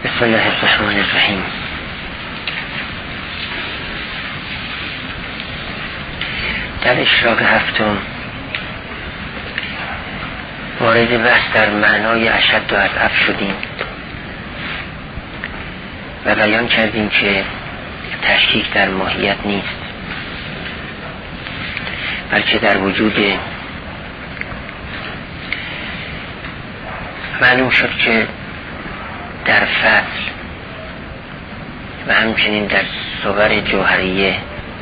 بسم الله الرحمن الرحیم. در اشراق هفتم وارد بحث در معنای اشد و اضعف شدیم و بیان کردیم که تشکیک در ماهیت نیست، بلکه در وجود. معلوم شد که در فصل و همچنین در صور جوهریه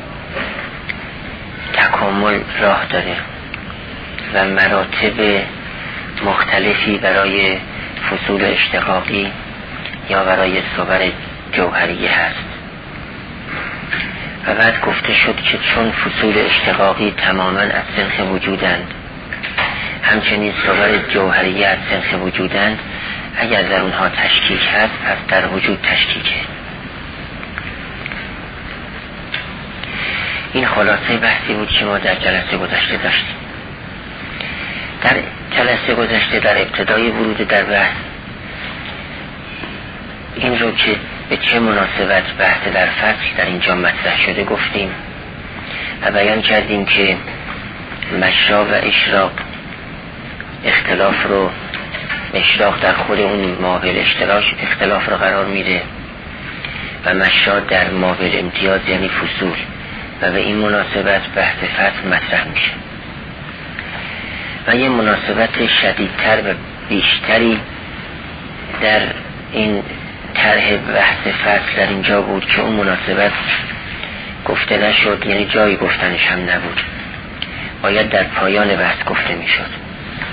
تکامل راه داره و مراتب مختلفی برای فصول اشتقاقی یا برای صور جوهریه هست. و بعد گفته شد که چون فصول اشتقاقی تماما از سنخ وجودند، همچنین صور جوهریه از سنخ وجودند، اگر در اونها تشکیک هست پس در وجود تشکیکه. این خلاصه بحثی بود که ما در جلسه گذشته داشتیم. در جلسه گذشته در ابتدای ورود در بحث این رو که به چه مناسبت بحث در فصل در اینجا مطرح شده گفتیم و بیان کردیم که مشرا و اشراق اختلاف رو، اشراق در خود اون ماحول اشتراک اختلاف رو قرار میده و مشرا در ماحول امتیاز یعنی فصول، و به این مناسبت بحث فصل مطرح میشه. و یه مناسبت شدیدتر و بیشتری در این طرح بحث فصل در اینجا بود که اون مناسبت گفته نشد، یعنی جایی گفتنش هم نبود، باید در پایان بحث گفته میشد.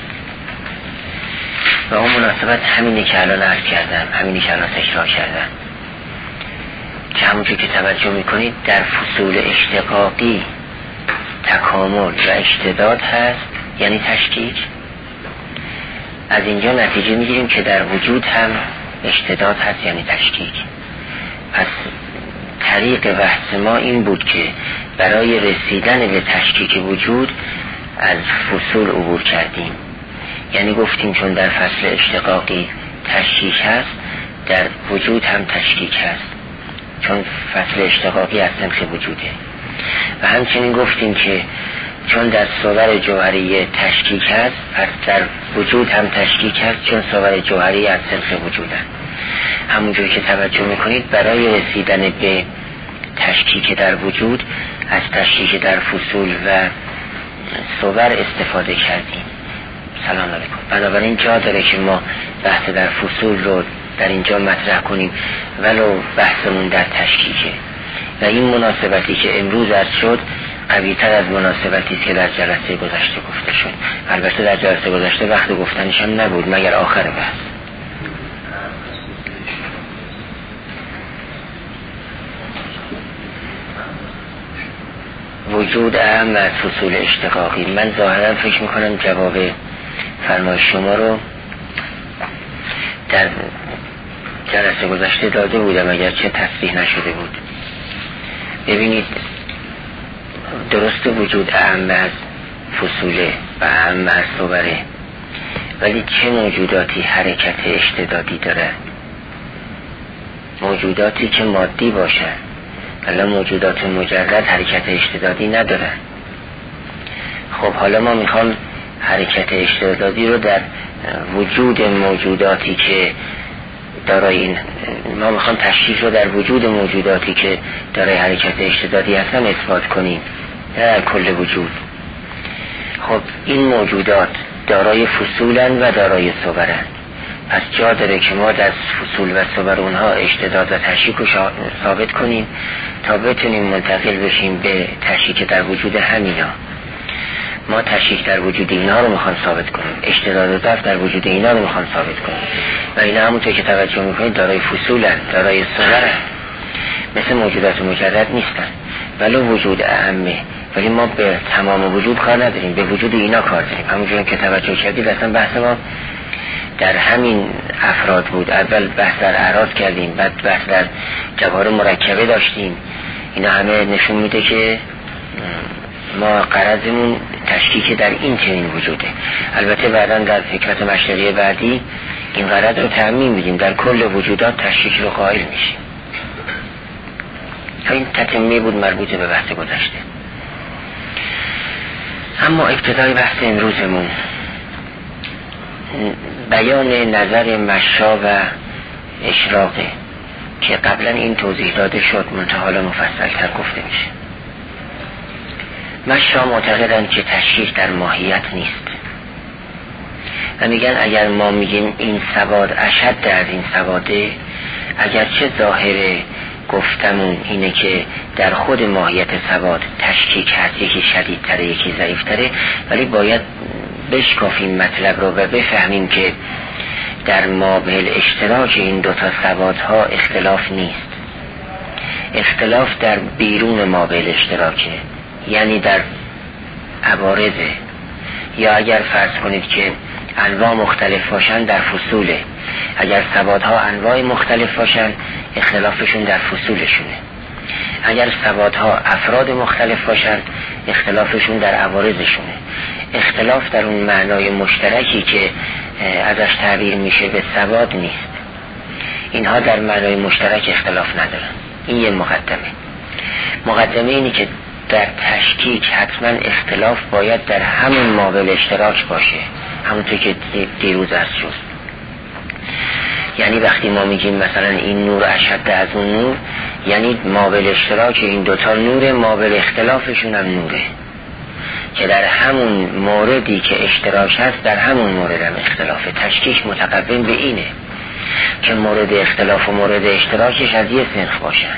و اون مناسبت همینی که الان عرض کردم، همینی که الان تکرار کردم، که همونجور که توجه میکنید در فصول اشتقاقی تکامل و اشتداد هست یعنی تشکیک. از اینجا نتیجه میگیریم که در وجود هم اشتداد هست یعنی تشکیک. پس طریق بحث ما این بود که برای رسیدن به تشکیک وجود از فصول عبور کردیم. یعنی گفتیم چون در فصل اشتقاقی تشکیک هست، در وجود هم تشکیک هست، چون فصل اشتقاقی از سنخ وجوده. و همچنین گفتیم که چون در صور جوهریه تشکیک هست، پس در وجود هم تشکیک هست، چون صور جوهریه از سنخ وجودن. همونجوری که توجه میکنید برای رسیدن به تشکیک در وجود از تشکیک در فصول و صور استفاده کردیم. سلام علیکم. بنابراین جا داره که ما بحث در فصول رو در اینجا مطرح کنیم ولو بحثمون در تشکیکه. و این مناسبتی که امروز عرض شد قوی‌تر از مناسبتی که در جلسه گذشته گفته شد. البته در جلسه گذشته وقت گفتنش هم نبود مگر آخر بحث. وجود اهم از فصول اشتقاقی. من ظاهرا فکر میکنم جواب فرمایش شما رو در جلسه گذشته داده بودم اگرچه تصریح نشده بود. ببینید درست وجود اهم از فصوله و اهم از صوره، ولی چه موجوداتی حرکت اشتدادی داره؟ موجوداتی که مادی باشن، ولی موجودات مجرد حرکت اشتدادی ندارن. خب حالا ما میخوام حرکت اشتدادی رو در وجود موجوداتی که دارای این، ما میخوام تشخیص رو در وجود موجوداتی که دارای حرکت اشتدادی هستن اثبات کنیم، در کل وجود. خب این موجودات دارای فصولن و دارای صورن، پس جا داره که ما در فصول و صور اونها اشتداد و تشکیک رو ثابت کنیم تا بتونیم منتقل بشیم به تشکیک در وجود همینا. ما تشکیک در وجود اینا رو میخوام ثابت کنیم، اشتداد و ضعف در وجود اینا رو میخوام ثابت کنیم، و اینا همونطور که توجه میکنید دارای فصولن، دارای صورن، مثل موجودات مجرد نیستن ولو وجود اهمه. ولی ما به تمام وجود کار نداریم، به وجود اینا کار داریم. همونجور که توجه کردید اصلا بحث ما در همین افراد بود. اول بحث در اعراض کردیم، بعد بحث در جواهر مرکبه داشتیم. اینا همه نشون میده که ما غرضمون تشکیک در این چنین وجوده. البته بعداً در حکمت مشتری بعدی این غرض رو تعمیم میدیم، در کل وجودات تشکیک رو قائل میشیم. این تتمه بود مربوط به بحث گذشته. اما ابتدای بحث امروزمون بیان نظر مشا و اشراقه که قبلا این توضیح داده شد، منتها مفصل‌تر گفته میشه. مشا معتقدند که تشکیک در ماهیت نیست و میگن اگر ما میگیم این سواد اشد از این سواده، اگرچه ظاهر گفتمون اینه که در خود ماهیت سواد تشکیک هست، یکی شدیدتره یکی ضعیفتره، ولی باید بشکافیم مطلب رو و بفهمیم که در مابل اشتراک این دوتا سوادها اختلاف نیست. اختلاف در بیرون مابل اشتراکه، یعنی در عوارضه، یا اگر فرض کنید که انواع مختلف باشن در فصوله. اگر سوادها انواع مختلف باشن اختلافشون در فصولشونه. اگر سوادها افراد مختلف باشن اختلافشون در عوارضشونه. اختلاف در اون معنای مشترکی که ازش تعبیر میشه به سواد نیست. اینها در معنای مشترک اختلاف ندارن. این یه مقدمه اینی که در تشکیک حتما اختلاف باید در همون مابل اشتراک باشه، همونطور که دیروز عرض شد. یعنی وقتی ما میگیم مثلا این نور اشد از اون نور، یعنی مابل اشتراک این دوتا نور، مابل اختلافشون هم نوره، که در همون موردی که اشتراک هست در همون مورد هم اختلافه. تشکیک متقوم به اینه که مورد اختلاف و مورد اشتراکش از یه صنف باشن.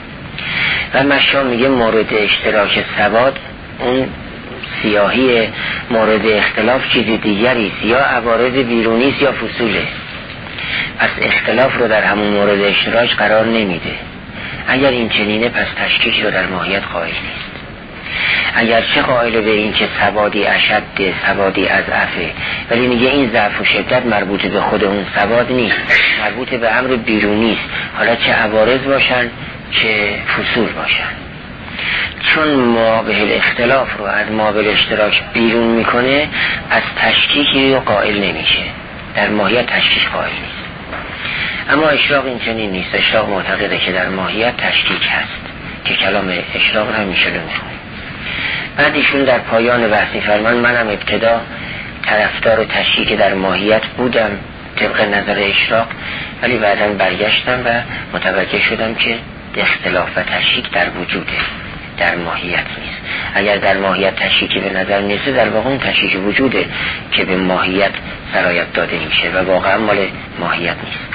و مشا میگه مورد اشتراک سواد اون سیاهی، مورد اختلاف چیزی دیگری، یا عوارض بیرونی یا فصوله. پس اختلاف رو در همون مورد اشتراک قرار نمیده. اگر این چنینه پس تشکیک رو در ماهیت قائل نیست. اگر چه قائل به این که سوادی اشد، سوادی از عفه، ولی میگه این ضعف و شدت مربوط به خود اون سواد نیست، مربوط به امر بیرونی است، حالا چه عوارض باشن چه فصول باشن. چون مابل اختلاف رو از مابل اشتراک بیرون میکنه، از تشکیکی رو قائل نمیشه، در ماهیت تشکیک قائل نیست. اما اشراق این چنین نیست. اشراق معتقده که در ماهیت تشکیک هست، که کلام اشراق هم میشه میخونیم. بعد ایشون در پایان بحثی فرمان منم ابتدا طرفدار تشکیک در ماهیت بودم طبق نظر اشراق، ولی بعداً برگشتم و متوجه شدم که اختلاف و تشکیک در وجوده، در ماهیت نیست. اگر در ماهیت تشکیکی به نظر میرسه، در واقع اون تشکیک وجوده که به ماهیت سرایت داده میشه و واقعا مال ماهیت نیست.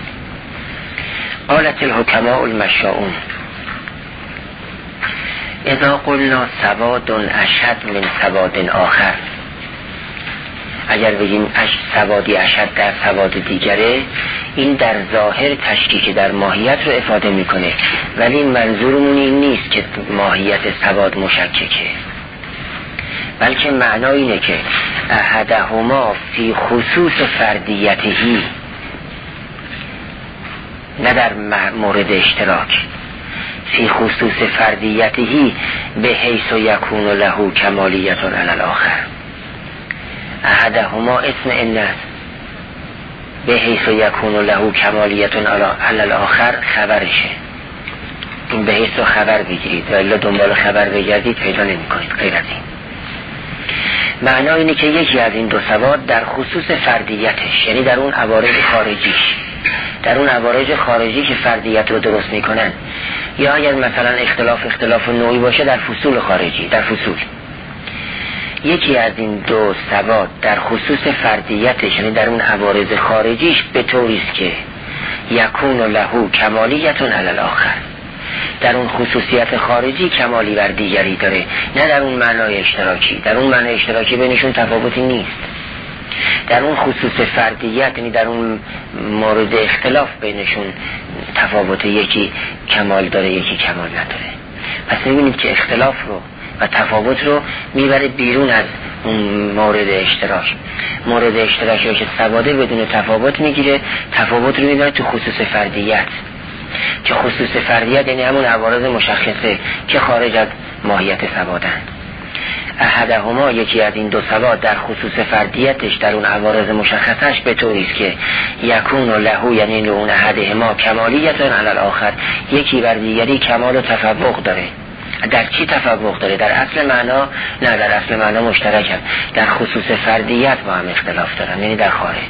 قالت الحکماء المشاؤون اذا قلنا سواد اشد من سواد آخر، اگر بگیم سوادی اشد در سواد دیگره، این در ظاهر تشکیک در ماهیت رو افاده میکنه، ولی منظورمون این نیست که ماهیت سواد مشککه، بلکه معنای اینه که احدهما فی خصوص فردیتهی، نه در مورد اشتراک، فی خصوص فردیتهی به حیث یکون له کمالیت علی الاخر. احدهما اسم ان است، به حیث یکون له کمالیت علی الاخر خبرشه. این به حیث خبر بگیرید و الا دنبال خبر بگردید پیدا نمی کنید. غیر از این معنی اینه که یکی از این دو سواد در خصوص فردیتش، یعنی در اون عوارض خارجیش، در اون عوارض خارجی که فردیت رو درست میکنن، یا اگر مثلا اختلاف نوعی باشه در فصول خارجی، در فصول. یکی از این دو سواد در خصوص فردیتش، یعنی در اون عوارض خارجیش، به طوریست که یکون له کمالیت علی الاخر، در اون خصوصیت خارجی کمالی بر دیگری داره، نه در اون معنای اشتراکی. در اون معنای اشتراکی بینشون تفاوتی نیست. در اون خصوص فردیت، یعنی در اون مورد اختلاف بینشون تفاوت، یکی کمال داره یکی کمال نداره. پس میبینید که اختلاف رو و تفاوت رو میبره بیرون از اون مورد اشتراک. مورد اشتراکی که سواده بدون تفاوت میگیره، تفاوت رو میبره تو خصوص فردیت، که خصوص فردیت یعنی همون عوارض مشخصه که خارج از ماهیت سوادن. احدهما یکی از این دو ثبات در خصوص فردیتش در اون عوارض مشخصش به طوری است که یکون له یعنی لون احدهما کمالیت علی الاخر، یکی بر دیگری کمال و تفوق داره. در چی تفوق داره؟ در اصل معنا نه، در اصل معنا مشترکن، در خصوص فردیت با هم اختلاف دارن، یعنی در خارج.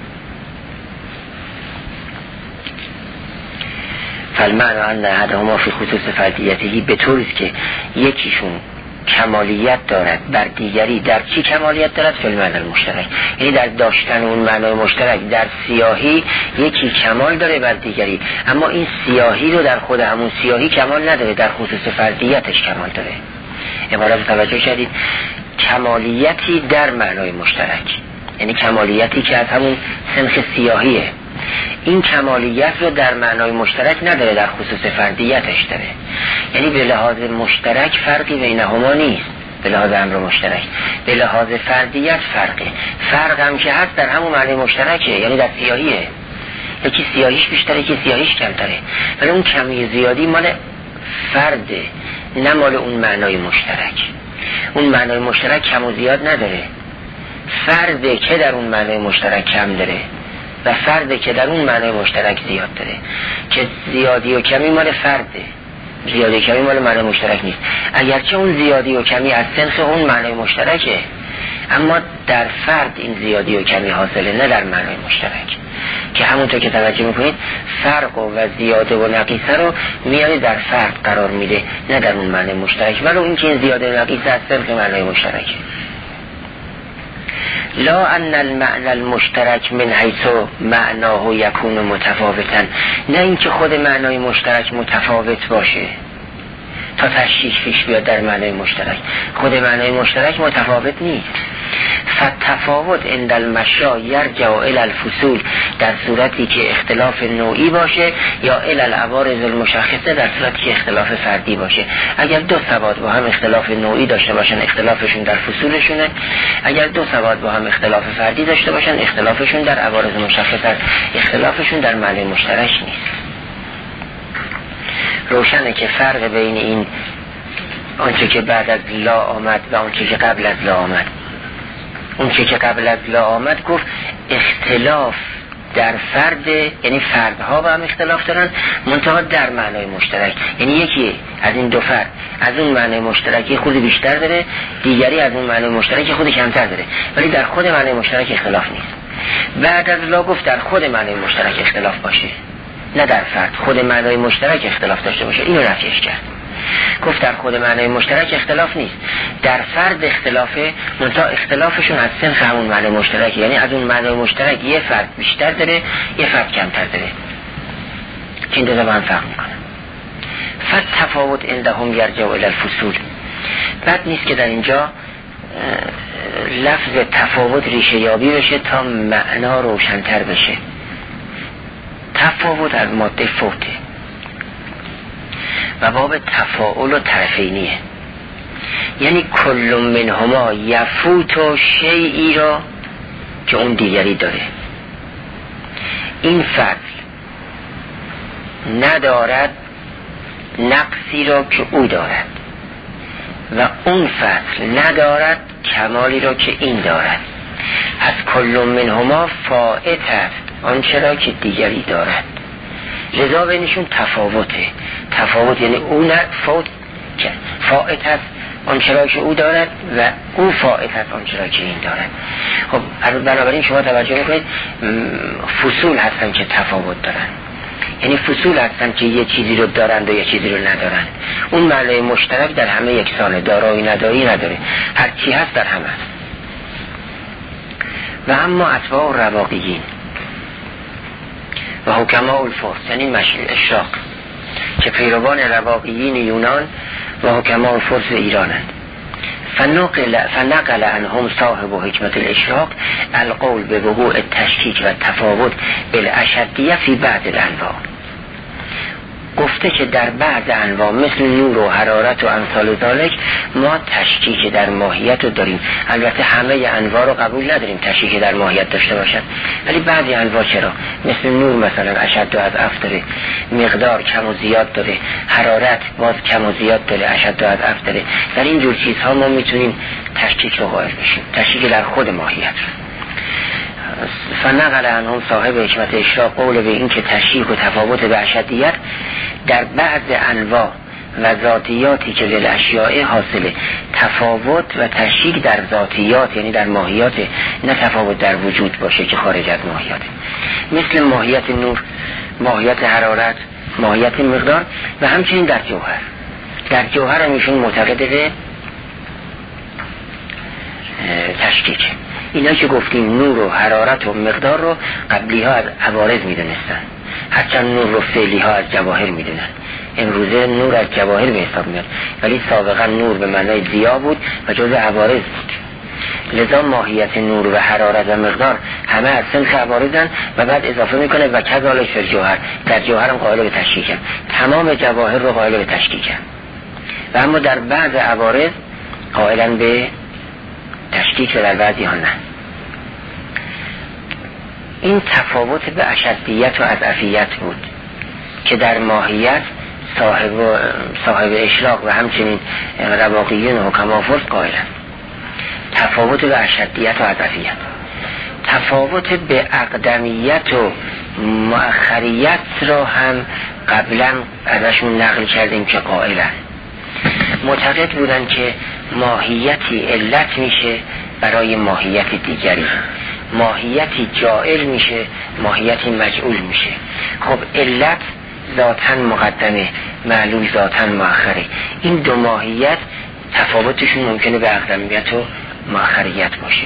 فالمعنی ان احدهما فی خصوص فردیته به طوری است که یکیشون کمالیت دارد بر دیگری. در چی کمالیت دارد؟ فی المعنی المشترک، یعنی در داشتن اون معنای مشترک. در سیاهی یکی کمال داره بر دیگری، اما این سیاهی رو در خود همون سیاهی کمال نداره، در خصوص فردیتش کمال داره. عبارت توجه کردید؟ کمالیتی در معنای مشترک، یعنی کمالیتی که از همون سنخ سیاهیه، این کمالیت رو در معنای مشترک نداره، در خصوص فردیتش داره. یعنی به لحاظ مشترک فرقی بینهما نیست، به لحاظ امر مشترک. به لحاظ فردیت فرق هم که هست در همون معنای مشترکه، یعنی در سیاهیه. یکی سیاهیش بیشتره، یکی سیاهیش کمتره، ولی اون کمی زیادی مال فرده، نه مال اون معنای مشترک. اون معنای مشترک کم و زیاد نداره، فرده که در اون معنای مشترک کم داره و فرده که در اون معنای مشترک زیاد داره، که زیادی و کمی مال فرده، زیادی و کمی مال معنای مشترک نیست. اگرچه اون زیادی و کمی از سنخ اون معنای مشترکه، اما در فرد این زیادی و کمی حاصله، نه در معنای مشترک. که همونطور که توجه میکنید فرق و زیاده و نقیصه رو میاره در فرد قرار میده، نه در اون معنای مشترک، ولی این که این زیاده و نقیصه از سنخ معنای مشترکه. لا ان المعنى المشترک من حیث معناه یکون متفاوتا، نه اینکه خود معنای مشترک متفاوت باشه تا تشکیک پیش بیاد در معنای مشترک. خود معنای مشترک متفاوت نیست. فتفاوت عند المشا یرجع الی الفصول، در صورتی که اختلاف نوعی باشه، یا الی العوارض المشخصه، در صورتی که اختلاف فردی باشه. اگر دو ثبات با هم اختلاف نوعی داشته باشن اختلافشون در فصولشونه، اگر دو ثبات با هم اختلاف فردی داشته باشن اختلافشون در عوارض مشخصه، اختلافشون در معنای مشترک نیست. روشنه که فرق بین این آنچه که بعد از لا آمد و آنچه که قبل از لا آمد، اون که قبل از لا آمد گفت اختلاف در فرد، یعنی فردها با هم اختلاف دارن منتها در معنای مشترک، یعنی یکی از این دو فرد از اون معنای مشترکی خود بیشتر داره، دیگری از اون معنای مشترکی خود کمتر داره، ولی در خود معنای مشترک اختلاف نیست. بعد از لا گفت در خود معنای مشترک اختلاف باشه، نه در فرد. خود معنای مشترک اختلاف داشته باشه، اینو نفیش کرد. گفت در خود معنای مشترک اختلاف نیست، در فرد اختلافه، منتها اختلافشون از سنخ همون معنای مشترک، یعنی از اون معنای مشترک یه فرد بیشتر داره یه فرد کمتر داره، که این دو با هم فرق میکنه. فتفاوت عندهم یرجع الی الفصول. بد نیست که در اینجا لفظ تفاوت ریشه یابی بشه تا معنا روشن‌تر بشه. تفاوت از ماده فوته و باب تفاعل و طرفینیه، یعنی کل منهما یفوت و شیئی را که اون دیگری داره. این فصل ندارد نقصی را که او دارد و اون فصل ندارد کمالی را که این دارد. از کل منهما فائت است آنچه را که دیگری دارد، لذا بینشون تفاوته. تفاوت یعنی اون فوت فائت است آنچه را که او دارد و او فائت است آنچه را که این دارد. خب بنابراین شما توجه میکنید فصول هستن که تفاوت دارن، یعنی فصول هستن که یه چیزی رو دارند و یه چیزی رو ندارن. اون معنای مشترک در همه یکسانه، دارایی نداری نداره، هر چی هست در همه هست. و اما اتباع رواقیین و حکماء الفرس، یعنی اشراق که پیروان رواقیین یونان و حکماء الفرس ایرانند، فنقل عنهم صاحب حکمت الاشراق القول به وقوع تشکیک و تفاوت بالاشدیه فی بعض الانواع. گفته که در بعض انواع مثل نور و حرارت و امثال ذالک ما تشکیک در ماهیت رو داریم. البته همه انواع رو قبول نداریم تشکیک در ماهیت داشته باشد، ولی بعضی انواع چرا، مثل نور مثلا اشد و اضعاف داره، مقدار کم و زیاد داره، حرارت باز کم و زیاد داره، اشد و اضعاف داره. در این جور چیزها ما میتونیم تشکیک رو قائل بشیم، تشکیک در خود ماهیت. فنقل عنهم صاحب حکمت اشراق قول به این که تشکیک و تفاوت به اشدیت در بعض انواع و ذاتیاتی که للاشیاء حاصله. تفاوت و تشکیک در ذاتیات یعنی در ماهیات، نه تفاوت در وجود باشه که خارج از ماهیت، مثل ماهیت نور، ماهیت حرارت، ماهیت مقدار و همچنین در جوهر. در جوهر هم ایشون معتقد به تشکیک. اینا که گفتیم نور و حرارت و مقدار رو قبلی ها از عوارض میدونستن، هرچند نور رو فعلی ها از جواهر میدونن. امروزه نور از جواهر به حساب میاد، ولی سابقا نور به معنای ضیا بود و جزء عوارض بود. لذا ماهیت نور و حرارت و مقدار همه از سنخ عوارضن و بعد اضافه میکنه و کذالک فی الجوهر، در جوهر هم قائل به تشکیکن، تمام جواهر رو قائل به تشکیکن و اما در بعض عوارض قائلن به تشکیک و در بعضی ها نه. این تفاوت به اشدیت و اضعفیت بود که در ماهیت صاحب اشراق و همچنین رواقیون و حکمافرس قائلن. تفاوت به اشدیت و اضعفیت، تفاوت به اقدمیت و مؤخریت را هم قبلا ازشون نقل کردیم که قائلن. معتقد بودن که ماهیتی علت میشه برای ماهیت دیگری، ماهیتی جائل میشه، ماهیتی مجعول میشه. خب علت ذاتاً مقدمه، معلول ذاتاً مؤخره. این دو ماهیت تفاوتشون ممکنه به اقدمیت و مؤخریت باشه.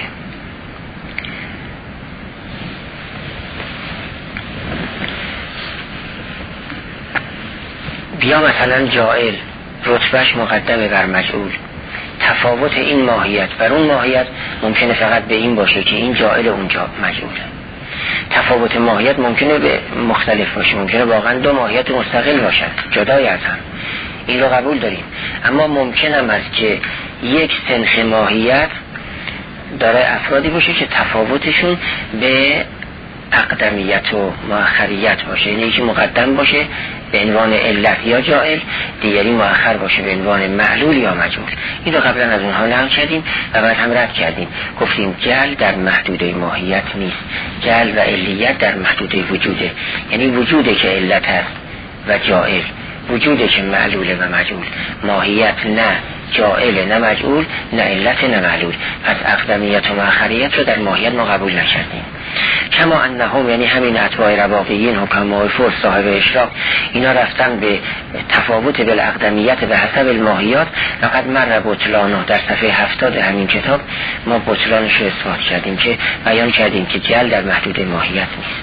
بیا مثلا جائل رتبهش مقدمه بر مجعول، تفاوت این ماهیت بر اون ماهیت ممکنه فقط به این باشه که این جائل و اونجا مجعوله. تفاوت ماهیت ممکنه به مختلف باشه، ممکنه واقعا دو ماهیت مستقل باشن جدای از هم، این رو قبول داریم. اما ممکن هم است که یک سنخ ماهیت داره افرادی باشه که تفاوتشون به اقدمیت و مؤخریت باشه، یعنی یکی مقدم باشه به عنوان علت یا جائل، دیگری مؤخر باشه به عنوان معلول یا مجعول. این رو قبلا از اونها نقل کردیم و بعد هم رد کردیم، گفتیم جعل در محدوده ماهیت نیست، جعل و علیت در محدوده وجوده، یعنی وجوده که علت هست و جائل، وجوده که معلوله و مجعول، ماهیت نه جائل نه مجعول، نه علت نه معلول. پس اقدمیت و مؤخریت رو در ماهیت ما قبول نکردیم. کما انهم یعنی همین اتباع رواقیین حکمای فرس صاحب اشراق، اینا رفتن به تفاوت بالاقدمیت به حسب الماهیات. لقد مر بطلانه در صفحه 70 همین کتاب ما بطلانش رو اثبات کردیم که بیان کردیم که جعل در محدود ماهیت نیست.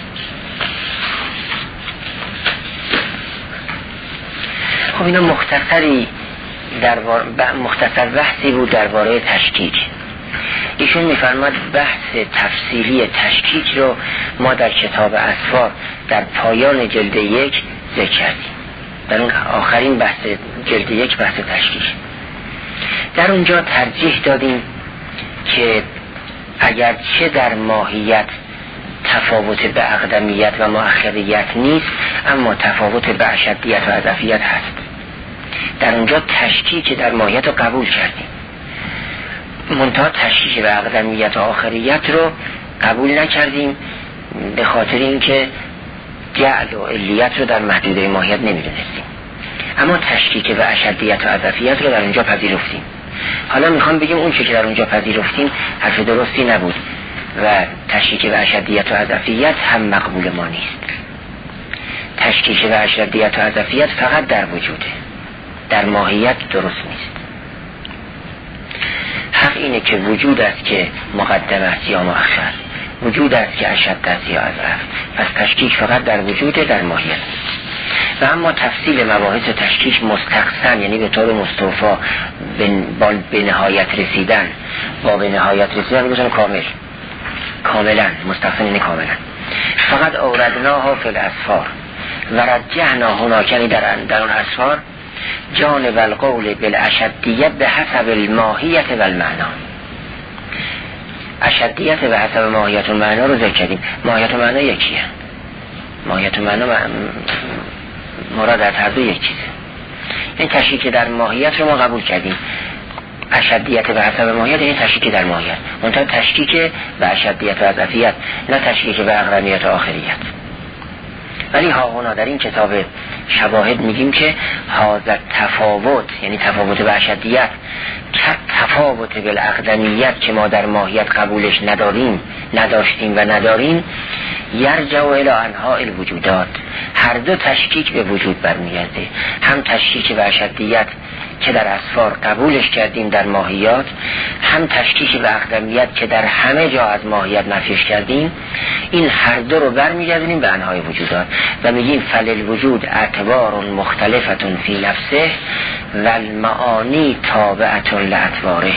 خب اینا مختصر بحثی بود درباره تشکیک. ایشون میفرماد بحث تفصیلی تشکیک رو ما در کتاب اسفار در پایان جلد 1 ذکر کردیم، در اون آخرین بحث جلد 1 بحث تشکیک. در اونجا ترجیح دادیم که اگرچه در ماهیت تفاوت به اقدمیت و مؤخریت نیست، اما تفاوت به اشدیت و اضافیت هست. در اونجا تشکیک در ماهیت رو قبول کردیم، منتها تشکیک به اقدمیت و آخریت رو قبول نکردیم به خاطر اینکه جعل و علیت رو در محدوده ماهیت نمیدونستیم، اما تشکیک به اشدیت و اضافیت رو در اونجا پذیرفتیم. حالا میخوام بگیم اون چه که در اونجا پذیرفتیم حرف درستی نبود و تشکیک به اشدیت و اضافیت هم مقبول ما نیست. تشکیک به اشدیت و اضافیت فقط در وجوده، در ماهیت درست نیست. حق اینه که وجود است که مقدم است یا مؤخر، وجود است که اشد است یا اضعف. پس تشکیک فقط در وجوده، در ماهیت. و اما تفصیل مباحث تشکیک مستقصن، یعنی به طور مستوفا به نهایت رسیدن، با به نهایت رسیدن میگوشن کاملا مستقصن، یعنی کاملا. فقط اوردناها فی الاسفار، و رجحنا هناکنی در اون اسفار جانب القول بالاشدیت به حسب الماهیت و المعنا. اشدیت به حسب ماهیت و معنا رو ذکر کردیم. ماهیت و معنا یکیه. ماهیت و معنا مراد از هر دو یک چیزه. این تشریک در ماهیت رو ما قبول کردیم. اشدیت به حسب ماهیت این تشریک در ماهیت، منتها تشریک به اشدیت و اضافیت، نه تشریک به اقرانیت و آخریت. ولی ها در این کتاب شواهد میگیم که هذا تفاوت، یعنی تفاوت به اشدیت، که تفاوت بالاقدمیت که ما در ماهیت قبولش نداشتیم و نداریم، یرجع الی انواع الوجودات. هر دو تشکیک به وجود برمیگرده، هم تشکیک به اشدیت که در اسفار قبولش کردیم در ماهیات، هم تشکیک به اقدمیت که در همه جا از ماهیت نفیش کردیم. این هر دو رو برمیگردیم به انواع وجودات و میگیم فللوجود اعتبار مختلفتون فی نفسه و المعانی تابعتون لاطواره.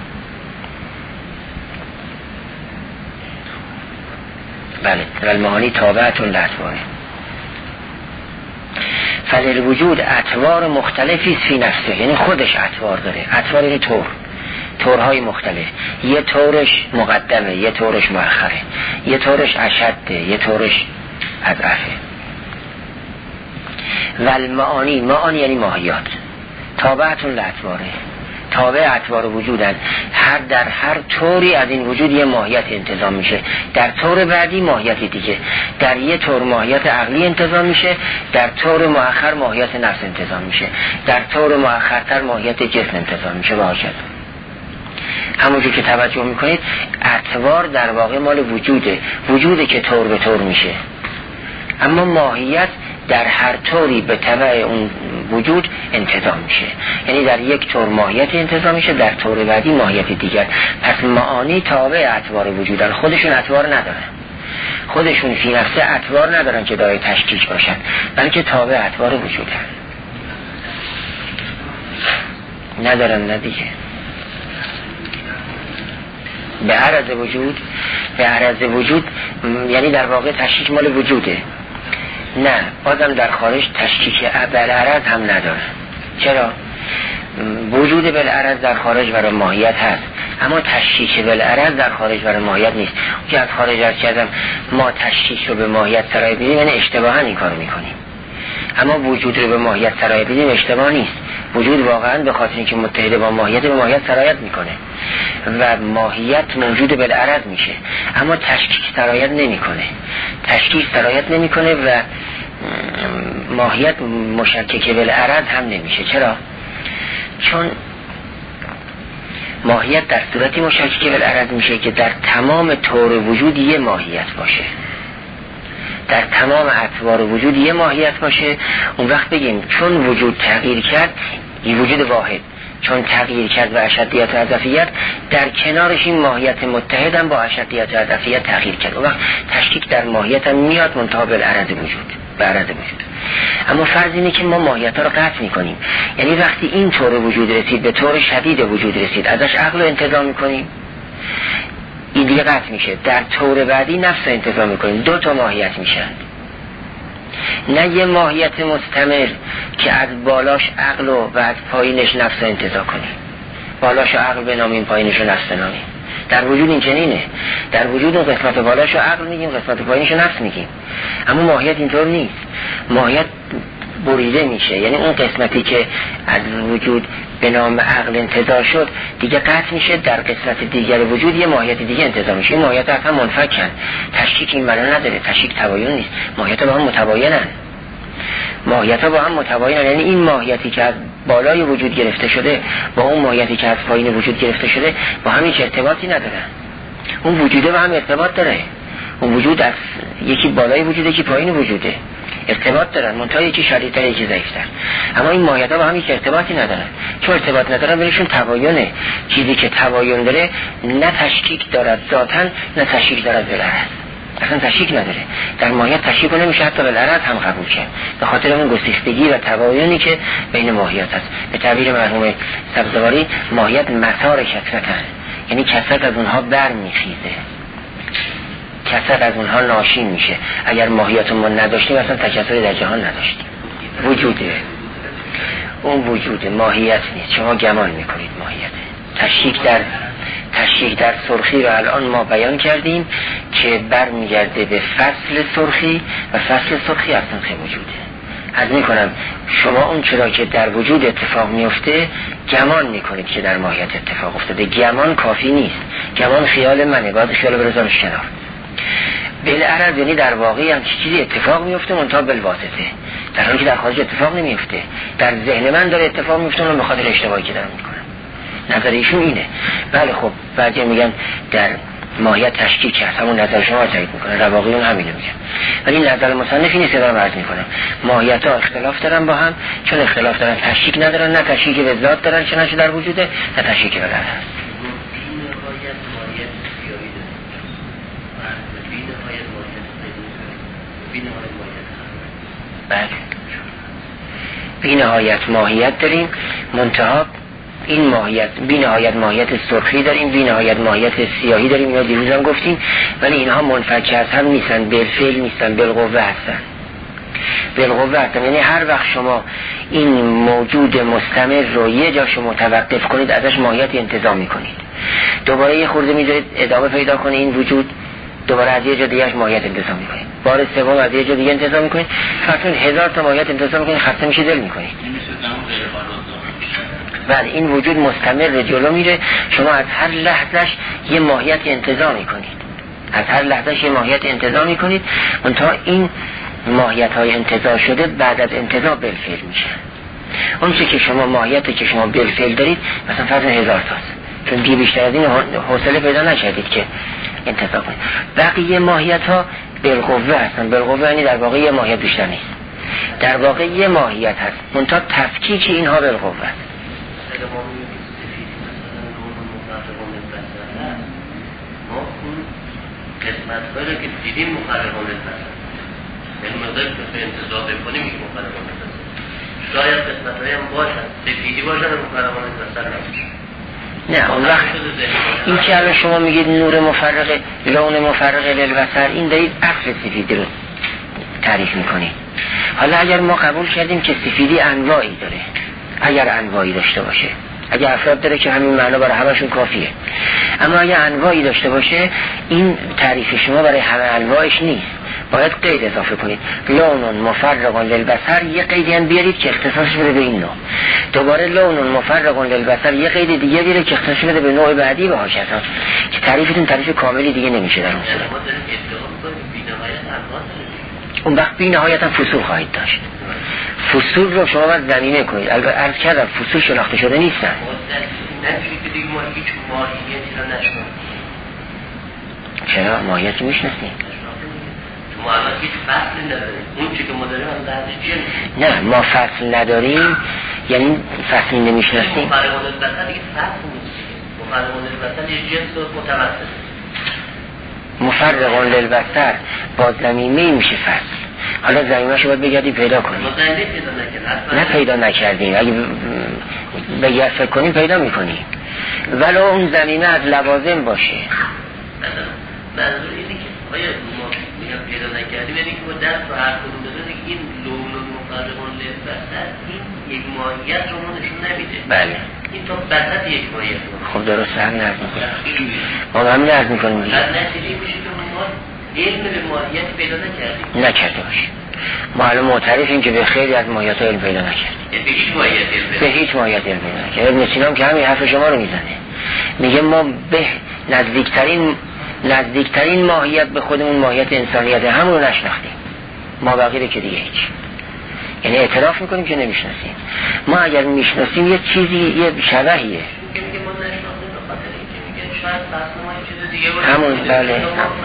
بله، و المعانی تابعتون لاطواره. فللوجود اطوار مختلفی فی نفسه، یعنی خودش اطوار داره. اطوار یعنی طورهای مختلف، یه طورش مقدمه، یه طورش مؤخره، یه طورش اشده، یه طورش اضعفه. و المعانی، معانی یعنی ماهیات، تابعتون لاطواره، تابع اطوار وجودن. در هر طوری از این وجود یه ماهیت انتظام میشه، در طور بعدی ماهیت دیگه، در یه طور ماهیت عقلی انتظام میشه، در طور مؤخر ماهیت نفس انتظام میشه، در طور مؤخرتر ماهیت جسم انتظام میشه و هاکذا. همونجور که توجه میکنید اطوار در واقع مال وجوده که طور به طور میشه، اما ماهیت در هر طوری به تبع اون وجود انتظام میشه. یعنی در یک طور ماهیت انتظام میشه، در طور بعدی ماهیت دیگر. پس معانی تابع اطوار وجودن، خودشون اطوار ندارن، خودشون فی نفسه اطوار ندارن که دارای تشکیک باشن، بلکه تابع اطوار وجودن ندارن. نه دیگه به عرض وجود یعنی در واقع تشکیک مال وجوده. نه، بازم در خارج تشکیک بالعرض هم نداره. چرا؟ وجود بالعرض در خارج برای ماهیت هست، اما تشکیک بالعرض در خارج برای ماهیت نیست. که از خارج عرض کردم ما تشکیک رو به ماهیت سرای بدیم، یعنی اشتباها این کار میکنیم. اما وجود رو به ماهیت سرای بدیم اشتباه نیست. وجود واقعا به خاطر اینکه متحد با ماهیت به ماهیت سرایت میکنه و ماهیت موجود بالعرض میشه، اما تشکیک سرایت نمیکنه و ماهیت مشکک بالعرض هم نمیشه. چرا؟ چون ماهیت در صورتی مشکک بالعرض میشه که در تمام طور وجود یه ماهیت باشه، در تمام اطوار وجود یه ماهیت باشه. اون وقت بگیم چون وجود تغییر کرد، این وجود واحد چون تغییر کرد و اشدیت و اضافیت، در کنارش این ماهیت متحد هم با اشدیت و اضافیت تغییر کرد. اون وقت تشکیک در ماهیت هم میاد منتها بالعرض وجود. اما فرض اینه که ما ماهیت ها رو قطع میکنیم، یعنی وقتی این طور وجود رسید به طور شدید وجود رسید، ازش عقل رو انتزاع میکنیم، این دیگه قطع میشه. در طور بعدی نفس رو انتزاع میکنیم، دو تا ماهیت میشن. نه یه ماهیت مستمر که از بالاش عقل و از پایینش نفس رو انتزاع کنیم، بالاش عقل بنامیم پایینش رو نفس بنامیم. در وجود این چنینه، در وجود اون قسمت بالاش رو عقل میگیم، قسمت پایینش رو نفس میگیم. اما ماهیت اینطور نیست، ماهیت بریده میشه، یعنی اون قسمتی که از وجود به نام عقل انتزاع شد دیگه قطع میشه، در قسمت دیگر وجود یه ماهیت دیگه انتزاع میشه. این ماهیت اصلا منفکن، تشکیک این معنا نداره، تشکیک تباین نیست، ماهیت با هم متباینن. یعنی این ماهیتی که از بالای وجود گرفته شده با اون ماهیتی که از پایین وجود گرفته شده با هم هیچ ارتباطی ندارن. اون وجوده با هم ارتباط داره، اون وجود از یکی بالای وجوده یکی پایین وجوده ارتباط دارن، منتها یکی شدیدتر یکی ضعیفتر. اما این ماهیت‌ها با هم هیچ ارتباطی ندارن. چون ارتباط ندارن بینشون تباینه. چیزی که تباین داره نه تشکیک دارد ذاتاً نه تشکیک دارد بالعرض، اصلا تشکیک نداره. در ماهیت تشکیک نمیشه حتی بالعرض هم قبول کرد، به خاطر اون گسیختگی و تباینی که بین ماهیت هست. به تعبیر مرحوم سبزواری ماهیت مسار کثرتن، یعنی کثرت از اونها برمیخیزه. کثرت از اونها ناشی میشه. اگر ماهیت ما نداشتیم اصلا تکثری در جهان نداشتیم. وجوده، اون وجود ماهیت نیست. شما گمان میکنید ماهیته. تشکیک در سرخی رو الان ما بیان کردیم که برمیگرده به فصل سرخی و فصل سرخی اصلا که وجوده. از میکنم شما اون چرا که در وجود اتفاق میفته گمان میکنید که در ماهیت اتفاق افتاده. گمان کافی نیست. گمان خیال منه، باید خیال برزانش کنار. بالعرض یعنی در واقعی هم چیزی اتفاق میفته منتها بالواسطه، در حالی که در خارج اتفاق نمیفته. در ذهن من داره اتفاق میفته و بخاطر اشتباهی که دارم میکنم. نظر ایشون اینه. بله خب بعضی میگن در ماهیت تشکیک هست، همون نظر شما تایید میکنه، رواقیون همینو میگن. ولی نظر مصنف اینه که دارم عرض میکنم ماهیت ها اختلاف دارن با هم، چون اختلاف دارن تشکیک ندارن، نه تشکیک به ذات دارن چنانچه در وجوده، نه تشکیک به غیر هست. بله بی نهایت ماهیت داریم، منتها این ماهیت بی نهایت ماهیت سرخی داریم، بی نهایت ماهیت سیاهی داریم. یا دیروز هم گفتیم، ولی اینها منفک از هم نیستن، بالفعل نیستن، بالقوه هستن. بالقوه هستن یعنی هر وقت شما این موجود مستمر رو یه جاشو متوقف کنید ازش ماهیت انتزاع میکنید، دوباره یه خورده میذارید ادامه پیدا کنه این وجود، دوباره از یه جا دیگه ماهیت انتزاع میکنید، بار سوم از یه جا دیگه انتزاع میکنید، فرضاً 1000 تا ماهیت انتزاع میکنید، خسته میشه دل میکنید. بله این وجود مستمر جلو میره، شما از هر لحظهش یه ماهیت انتزاع میکنید، از هر لحظهش یه ماهیت انتزاع میکنید، منتها این ماهیت های انتزاع شده بعد از انتزاع بالفعل میشه. اون چه که شما ماهیتی که شما بالفعل دارید مثلا فرض 1000 تاست، چون دیگه بیشتر از این حوصله پیدا نشدید که انتزاع کنید. بقیه ماهیت ها بالقوه هستن. بالقوه یعنی در واقع یه ماهیت بیشتر نیست، در واقع یه ماهیت هست، منتها تفکیک اینها بالقوه است. ما اون قسمت هایی که دیدیم مخربان البصر، یعنی مقداری که به انتظار بکنیم میگه مخربان البصر. شاید قسمت هایی هم باشن سفیدی باشن و مخربان البصر نباشن. نه اون وقت این که الان شما میگید نور مفرق، لون مفرق للبصر، این دارید اصل سفیدی رو تعریف میکنید. حالا اگر ما قبول کردیم که سفیدی انواعی داره، اگر انواعی داشته باشه، اگر افراد داره که همین معنا برای همشون کافیه، اما اگر انواعی داشته باشه این تعریف شما برای همه انواعش نیست، باید قید اضافه کنید. لون مفرق للبصر یه قیدی هم بیارید که اختصاصش بده به این نوع، دوباره لون مفرق للبصر یه قید دیگه بیارید که اختصاصش بده به نوع بعدی به هاشتان، که تعریفتون تعریف کاملی دیگه نمیشه در اون صورت. اون وقت بی نهایت هم فصول خواهید داشت. فصول رو شما باید زمینه کنید. البته عرض کردم فصول شناخته شده نیستن. چرا ماهیتی میشناسیم؟ ما الان هیچ فصل نداریم. اون چی که ما داریم هم درش نه ما فصل نداریم، یعنی فصلی نمیشناسیم. مفرقان البصر دیگه فصل نیست. مفرقان البصر یه جنس متوسط. مفرقان للبصر با زمینه میشه فصل. حالا زمینه شو باید بگردی پیدا کنیم. نه پیدا نکردیم، اگه بگرد فکر کنیم پیدا میکنیم، ولو اون زمینه از لوازم باشه. منظور اینه که آیا ما پیدا نکردیم، یعنی که با دست و هر کدوم بزنیم این لون و مفرقان للبصر این یک ماهیت رو ما نشون نمیده. بله این تا بسط یک ماهیت. خب درسته، هم نرد میکنیم، ما همین نرد میکنیم دیگه. از نتیجه میشه که ما علم به ماهیت پیدا نکرده باشیم. ما الان معترفیم که به خیلی از ماهیت علم پیدا نکردیم، به هیچ ماهیت علم پیدا نکردیم. ابن سینا که همین حرف شما رو میزنه، میگه ما به نزدیکترین ماهیت به خودمون ماهیت انسانیت همون رو نشناختیم، ما بقیه که دیگه هیچ. یعنی اعتراف میکنیم که نمیشناسیم. ما اگر میشناسیم یه چیزی، یه شبهیه همون. بله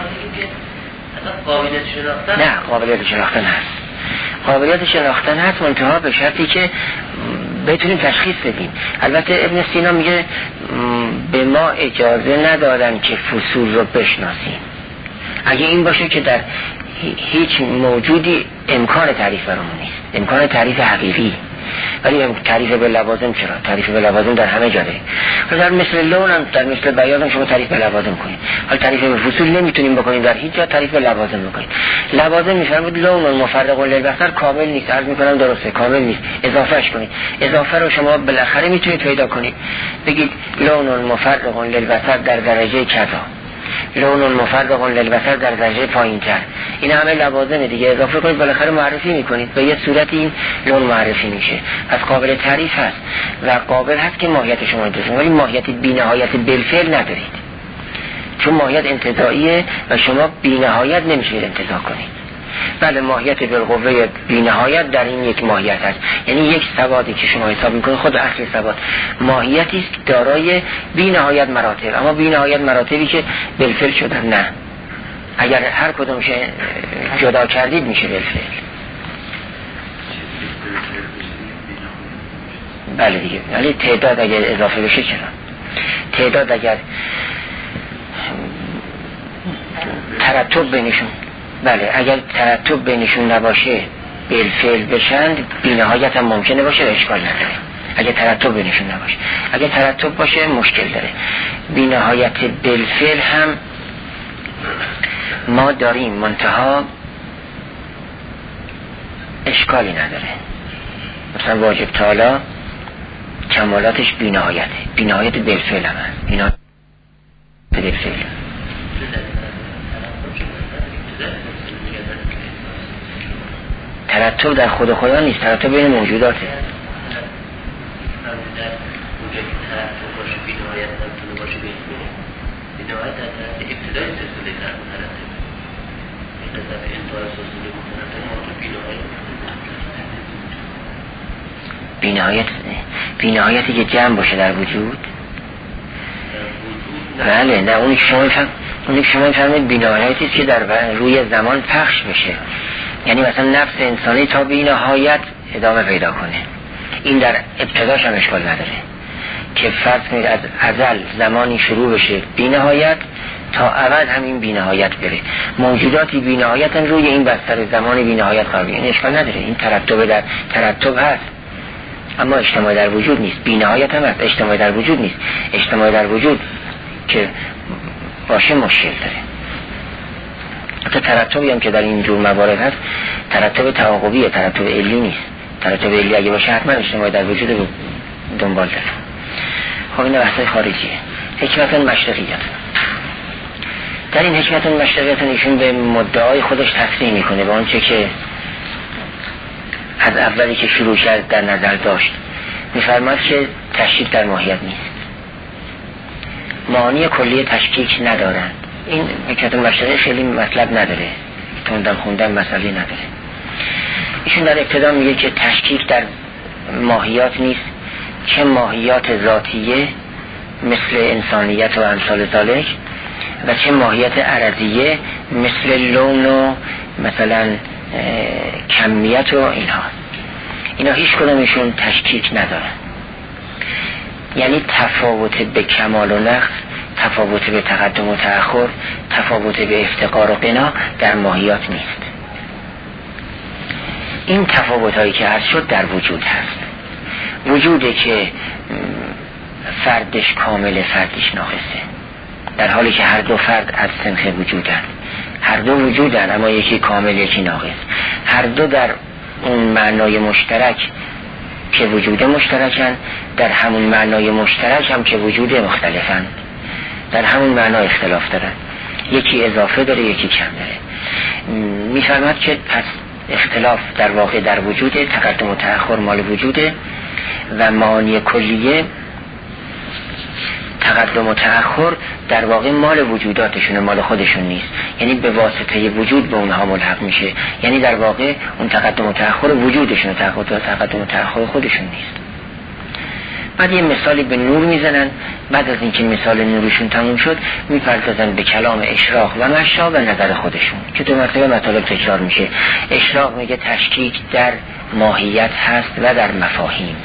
نه قابلیت شناختن هست، قابلیت شناختن هست، منتها به شرطی که بتونیم تشخیص بدیم. البته ابن سینا میگه به ما اجازه ندادن که فصول رو بشناسیم. اگه این باشه که در هیچ موجودی امکان تعریف برامون نیست، امکان تعریف حقیقی، ولی تعریف به لوازم چرا؟ تعریف به لوازم در همه جا داره. مثل لون هم در مثل بیاض هم شما تعریف به لوازم کنید. حالا تعریف به فصول نمیتونیم بکنیم، در هیچ جا تعریف به لوازم بکنید. لوازم میفرمود لون مفرق للبصر کامل نیست، عرض میکنم درسته کامل نیست، اضافهش کنید. اضافه رو شما بالاخره میتونید پیدا کنید، بگید لون مفرق للبصر در درجه کذا، لون مفرق للبصر در درجه پایین‌تر. این همه لوازم دیگه اضافه کنید، بالاخره معرفی میکنید، به یه صورتی این لون معرفی میشه. پس قابل تعریف هست و قابل هست که ماهیت شما انتظار، ولی ماهیت بی‌نهایت بالفعل ندارید، چون ماهیت انتزاعیه و شما بی‌نهایت نمیشه انتزاع کنید. بله ماهیت بالقوه بی‌نهایت در این یک ماهیت هست، یعنی یک ثباتی که شما حساب میکنید خود اصل ثبات ماهیتی است دارای بی‌نهایت مراتب، اما بی‌نهایت مراتبی که بالفعل شدن نه، اگر هر کدومش جدا کردید میشه بالفعل. بله دیگه، ولی تعداد اگر اضافه بشه چرا؟ تعداد اگر ترتب بینشون، بله اگر ترتب بینشون نباشه بالفعل بشن، بی‌نهایت هم ممکنه باشه و اشکال نداره. اگر ترتب بینشون نباشه، اگر ترتب باشه مشکل داره. بی‌نهایت بالفعل هم ما داریم، منتها اشکالی نداره. مثلا واجب تعالی کمالاتش بی‌نهایته، بی‌نهایت بالفعل هم هست، بی‌نهایت بالفعل. ترتب در خود خدا نیست، ترتب بین موجوداته. بی‌نهایتی که جمع باشه در وجود. بله نه، اونی که شما فهمید بی‌نهایتی است که در روی زمان پخش بشه، یعنی مثلا نفس انسانی تا بی‌نهایت ادامه پیدا کنه. این در ابتداش هم اشکال نداره که فرض کنید از ازل زمانی شروع بشه بی‌نهایت تا ابد همین بی‌نهایت بره. موجوداتی بی‌نهایت روی این بستر زمان بی‌نهایت قرار بگیرن، اشکال نداره. این ترتب هست، اما اجتماع در وجود نیست. بی‌نهایت هم هست، اجتماع در وجود نیست. اجتماع در وجود که باشه مشکل داره. حتی ترتبی هم که در این جور موارد هست ترتب تعاقبیه، ترتب علی نیست. ترتب علی اگه باشه حتما اجتماع در وجود دنبال داره. خب این بحثای خارجیه. حکمت مشرقیت، در این حکمت مشرقیت ایشون به مدعای خودش تصریح میکنه، به آنچه که از اولی که شروع کرد در نظر داشت. میفرماد که تشکیک در ماهیت نیست، معانی کلی تشکیک ندارن. این حکمت مشرقی خیلی مطلب نداره، توندم خوندن مسئله نداره. ایشون در ابتدا میگه که تشکیک در ماهیات نیست، چه ماهیات ذاتیه مثل انسانیت و امثال ذالک و چه ماهیت عرضیه مثل لون و مثلا کمیت و اینا هیچ کدومشون تشکیک ندارن. یعنی تفاوت به کمال و نقص، تفاوت به تقدم و تأخر، تفاوت به افتقار و غنا در ماهیات نیست. این تفاوت هایی که عرض شد در وجود هست. وجوده که فردش کامل، فردش ناقصه، در حالی که هر دو فرد از سنخ وجودن. هر دو وجودن اما یکی کامل یکی ناقص. هر دو در اون معنای مشترک که وجود مشترکن، در همون معنای مشترک هم که وجود مختلفن، در همون معنا اختلاف دارن. یکی اضافه داره یکی کم داره. میفرماد که پس اختلاف در واقع در وجوده، تقدم و تأخر مال وجوده و معانی کلیه تقدم و تأخر در واقع مال وجوداتشونه، مال خودشون نیست. یعنی به واسطه وجود به اونها ملحق میشه، یعنی در واقع اون تقدم و تأخر وجودشونه، تقدم و تأخر خودشون نیست. بعد یه مثالی به نور میزنن. بعد از اینکه مثال نورشون تموم شد میپردازن به کلام اشراق و مشا و نظر خودشون که دو مرتبه مطالب تکرار میشه. اشراق میگه تشکیک در ماهیت هست و در مفاهیم.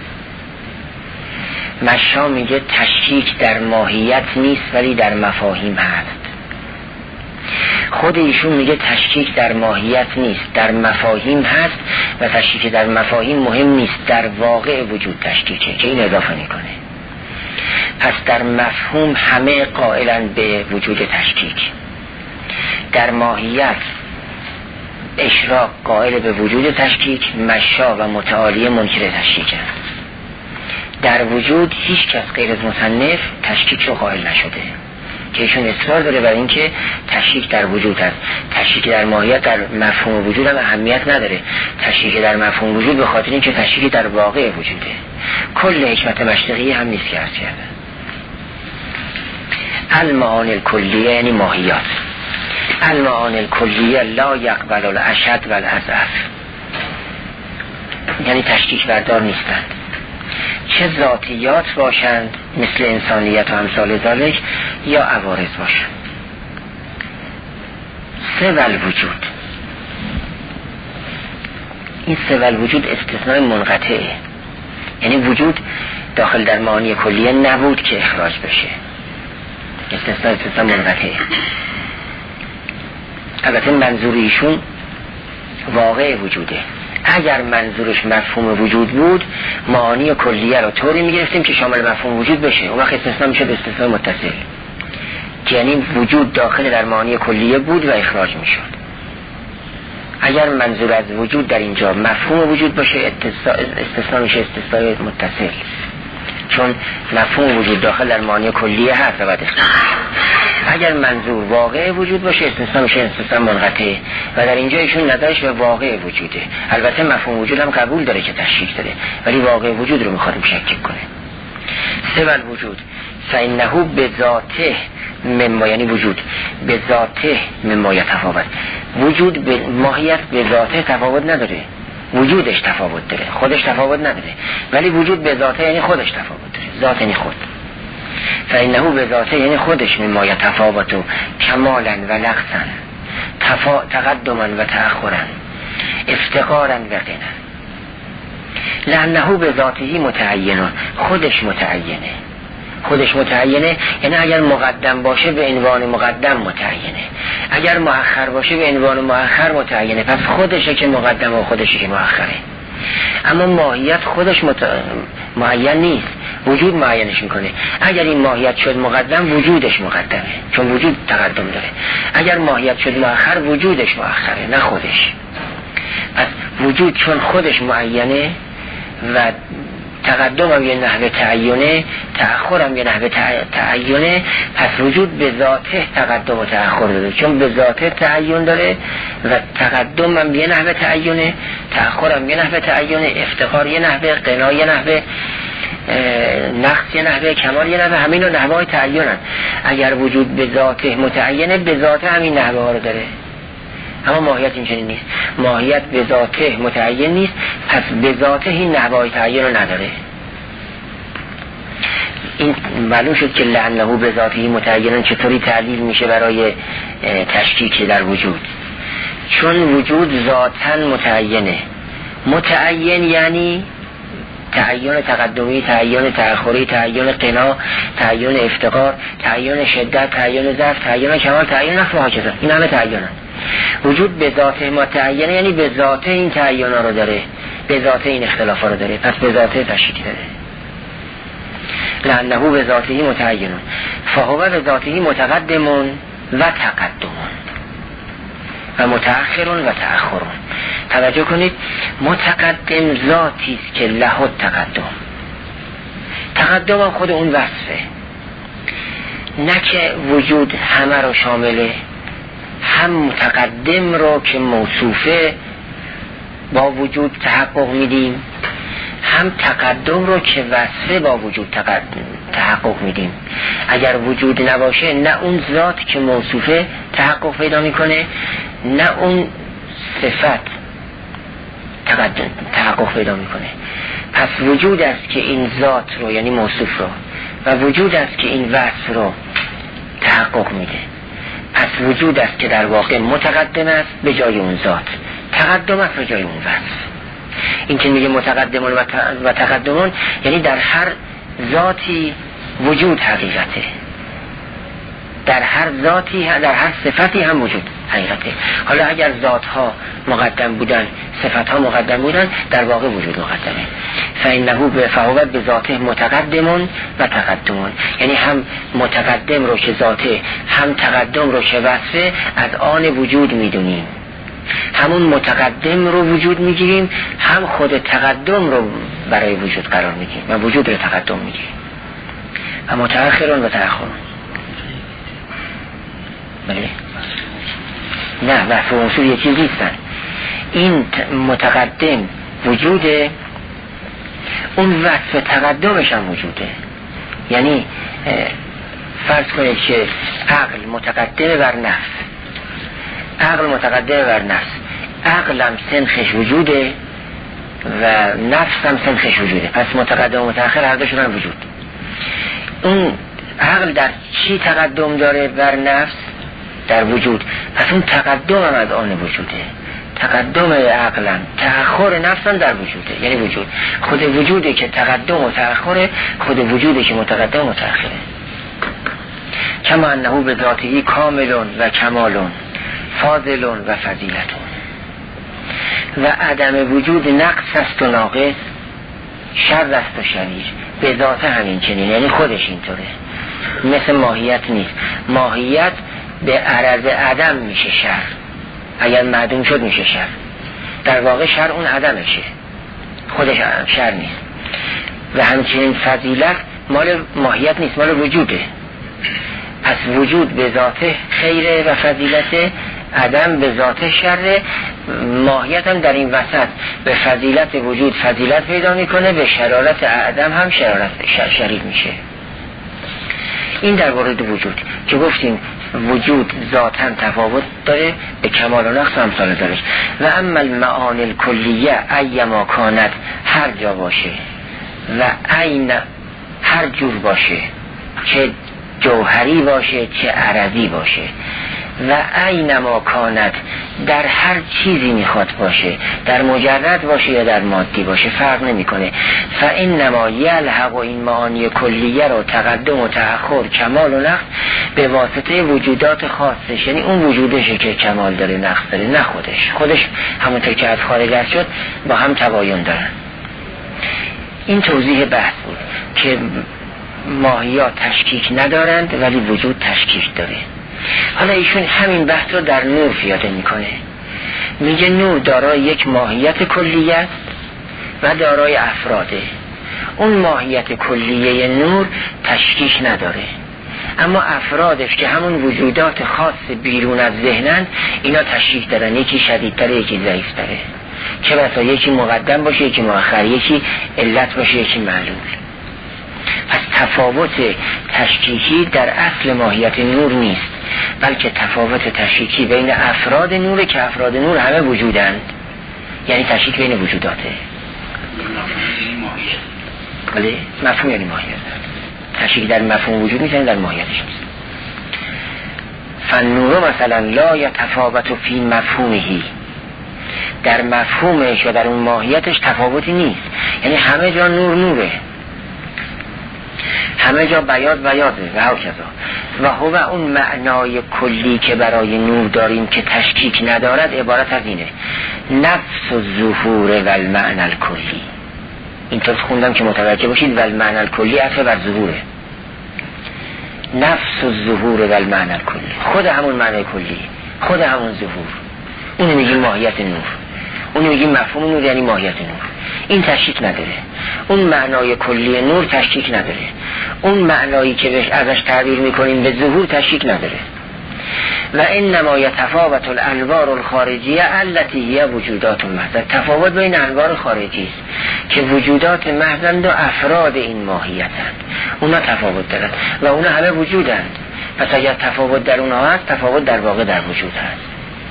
مشا میگه تشکیک در ماهیت نیست ولی در مفاهیم هست. خود ایشون میگه تشکیک در ماهیت نیست، در مفاهیم هست و تشکیک در مفاهیم مهم نیست، در واقع وجود تشکیکه که این اضافه میکنه. پس در مفهوم همه قائلن به وجود تشکیک، در ماهیت اشراق قائل به وجود تشکیک، مشا و متعالی منکر تشکیکن. در وجود هیچ کس غیر از مصنف تشکیک رو قائل نشده که ایشون اصرار داره بر این که تشکیک در وجود هست. تشکیک در ماهیت در مفهوم وجود هم اهمیت نداره. تشکیک در مفهوم وجود به خاطر این که تشکیک در واقع وجوده. کل حکمت مشرقی هم نیست که عرض کردن. المعانی الکلیه یعنی ماهیات. المعانی الکلیه لا یقبل الاشد و الاضعف، یعنی تشکیک بردار نیستند، چه ذاتیات باشند مثل انسانیت و امثال ذالک یا عوارض باشند. سوال وجود، این سوال وجود استثناء منقطعه، یعنی وجود داخل در معانی کلیه نبود که اخراج بشه، استثناء منقطعه. البته منظور ایشون واقع وجوده. اگر منظورش مفهوم وجود بود معانی کلیه رو طوری میگرفتیم که شامل مفهوم وجود بشه، اون وقت استثناء میشه به استثناء متصل، یعنی وجود داخل در معانی کلیه بود و اخراج میشد. اگر منظور از وجود در اینجا مفهوم وجود باشه استثناء میشه استثناء متصل، چون مفهوم وجود داخل در معانی کلیه هست و بعد اگر منظور واقع وجود باشه استثناء میشه استثناء منقطع و در اینجا ایشون نظرش به واقع وجوده. البته مفهوم وجود هم قبول داره که تشکیک داره، ولی واقع وجود رو میخواد مشکک کنه. سوال وجود فإنه بذاته مما، یعنی وجود به ذاته مما یتفاوت. وجود به ماهیت به ذاته تفاوت نداره، وجودش تفاوت داره، خودش تفاوت نداره، ولی وجود به ذاته یعنی خودش تفاوت داره. ذات یعنی خود. فإنه به ذاته یعنی خودش مما یتفاوت کمالا و نقصا، تقدما و تأخرا، افتقارا و غنا. لأنه به ذاته متعین، خودش متعینه. خودش متعینه یعنی اگر مقدم باشه به عنوان مقدم متعینه، اگر مؤخر باشه به عنوان مؤخر متعینه. پس خودشه که مقدم و خودشه که مؤخره. اما ماهیت خودش معین نیست، وجود معینش میکنه. اگر این ماهیت شد مقدم وجودش مقدمه، چون وجود تقدم داره. اگر ماهیت شد مؤخر وجودش مؤخره، نه خودش. پس وجود چون خودش معینه و تقدم هم یه نحوه تعینه، تأخر هم یه نحوه تعینه، پس وجود به ذاته تقدم و تأخر داره، چون به ذاته تعین داره و تقدم هم یه نحوه تعینه، تأخر هم یه نحوه تعینه، افتقار یه نحوه، غنا یه نحوه، نقص یه نحوه، کمال یه نحوه. همین نحوه های تعینن. اگر وجود به ذاته متعینه به ذاته همین نحوه ها رو داره. اما ماهیت اینچنین نیست، ماهیت به ذاته متعین نیست، پس به ذاته این نحوه تعین رو نداره. این معلوم شد که لعنه به ذاته متعین چطوری تعلیل میشه برای تشکیک در وجود. چون وجود ذاتاً متعینه. متعین یعنی تعین تقدمی، تعین تأخری، تعین غنا، تعین افتقار، تعین شدت، تعین ضعف، تعین کمال، تعین نقص و هکذا. این همه تعینن. وجود به ذاته متعینه یعنی به ذاته این تعیینا رو داره، به ذاته این اختلافا رو داره، پس به ذاته تشکیک داره. لأنه به ذاته متعین فهو به ذاته متقدم و تقدم و متأخر و تأخر. توجه کنید، متقدم ذاتی است که له تقدم هم خود اون وصفه، نه که وجود همه رو شامله. هم متقدم رو که موصوفه با وجود تحقق میدیم، هم تقدم رو که وصفه با وجود تحقق میدیم. اگر وجود نباشه نه اون ذات که موصوفه تحقق پیدا میکنه، نه اون صفت تحقق پیدا میکنه. پس وجود است که این ذات رو یعنی موصوف رو و وجود است که این وصف رو تحقق میده. پس وجود است که در واقع متقدم است به جای اون ذات، تقدم است به جای اون وصف. این که میگه متقدمون و تقدمون یعنی در هر ذاتی وجود حقیقته. در هر ذاتی در هر صفتی هم وجود حقیقته. حالا اگر ذاتها مقدم بودن صفتها مقدم بودن در واقع وجود مقدمه. فإنه بفهوت به ذاته متقدمون و تقدمون، یعنی هم متقدم رو که ذاته هم تقدم رو که وصفه از آن وجود میدونیم، همون متقدم رو وجود میگیریم هم خود تقدم رو برای وجود قرار میدیم و وجود رو تقدم میگیریم. و متأخرون و تأخرون. بله؟ نه وصف و موصول یه چیز نیستن. این متقدم وجوده، اون وصف تقدمش هم وجوده. یعنی فرض کنید که عقل متقدم بر نفس، عقل متقدم بر نفس، عقلم سنخش وجوده و نفسم سنخش وجوده، پس متقدم و متأخر هر دوشون هم وجود. اون عقل در چی تقدم داره بر نفس؟ در وجود. پس اون تقدم هم از آن وجوده، تقدم عقلم تأخر نفسم در وجوده، یعنی وجود خود وجوده که تقدم و تأخره، خود وجوده که متقدم و متأخره. کما انه به ذاته کاملون و کمالون فاضلون و فضیلتون و عدم وجود نقص است و ناقص، شر است و شریر. به ذات همین چنین، یعنی خودش اینطوره، مثل ماهیت نیست. ماهیت به عرض عدم میشه شر، اگر معدوم شد میشه شر. در واقع شر اون عدمشه، خودش شر نیست. و همچنین فضیلت مال ماهیت نیست، مال وجوده. پس وجود به ذاته خیره و فضیلته، عدم به ذاته شره. ماهیت هم در این وسط به فضیلت وجود فضیلت پیدا میکنه، به شرارت عدم هم شریر میشه. این در مورد وجود که گفتیم وجود ذاتاً تفاوت داره، به کمال و نقص امثال داره. و اما المعانی الکلیه ایما کانت، هر جا باشه و عین هر جور باشه، چه جوهری باشه چه عرضی باشه، و اینما کانت در هر چیزی میخواد باشه، در مجرد باشه یا در مادی باشه فرق نمیکنه. فانما یلحق این معانی کلیه رو تقدم و تأخر کمال و نقص به واسطه وجودات خاصش، یعنی اون وجودشه که کمال داره نقص داره، نه خودش همونطور که از خارج شد با هم تباین دارن. این توضیح بحث بود که ماهیات تشکیک ندارند ولی وجود تشکیک داره. حالا ایشون همین بحث رو در نور پیاده میکنه، میگه نور دارای یک ماهیت کلیه است و دارای افراده. اون ماهیت کلیه نور تشکیک نداره، اما افرادش که همون وجودات خاص بیرون از ذهنن اینا تشکیک دارن، یکی شدیدتره یکی ضعیفتره، چه بسا یکی مقدم باشه یکی مؤخر، یکی علت باشه یکی معلول. پس تفاوت تشکیکی در اصل ماهیت نور نیست، بلکه تفاوت تشکیکی بین افراد نوره که افراد نور همه وجودند، یعنی تشکیک بین وجوداته. بله مفهوم یعنی ماهیت، تشکیک در مفهوم وجود نیست، در ماهیتش نیست. فالنور مثلا لا یتفاوت فی مفهومهی، در مفهومش و در اون ماهیتش تفاوتی نیست، یعنی همه جا نور نوره، همه جا بیاض بیاضه و هکذا. و هو اون معنای کلی که برای نور داریم که تشکیک ندارد عبارت از اینه: نفس الظهور و المعنى الکلی. اینطور خوندم که متوجه باشید، و المعنى الکلی عطف بر ظهوره. نفس الظهور و المعنى الکلی، خود همون معنی کلی، خود همون ظهور، اونو میگیم ماهیت نور، اونو میگیم مفهوم نور یعنی ماهیت نور. این تشکیک نداره، اون معنای کلی نور تشکیک نداره، اون معنایی که بهش ازش تعبیر میکنیم به ظهور تشکیک نداره. و انما یتفاوت الانوار الخارجیه التي هي وجودات محض، تفاوت بین انوار خارجی است که وجودات محضند و افراد این ماهیتند، اونا تفاوت دارن و اونا همه وجودند. پس اگر تفاوت در اونها هست، تفاوت در واقع در وجود هست.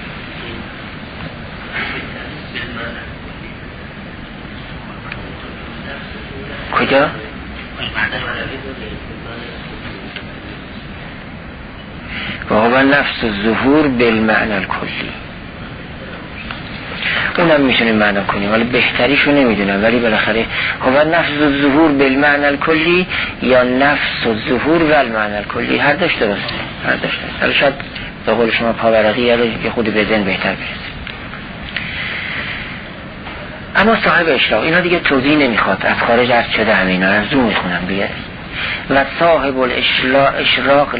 کجا؟ و هو نفس الظهور بالمعنى الکلی. اونم میتونیم معنا کنیم، ولی بهتریشو نمیدونم. ولی بالاخره هو نفس الظهور بالمعنى الکلی یا نفس الظهور والمعنى الکلی، هر دوش درسته، هر دوش درسته. حالا شاید به قول شما پاورقی یه خودی به ذهن بهتر برسه. اما صاحب اشراق اینا دیگه توضیح نمیخواد، از خارج عرض شده همینا، از دو میخونم دیگه. و صاحب الاشراق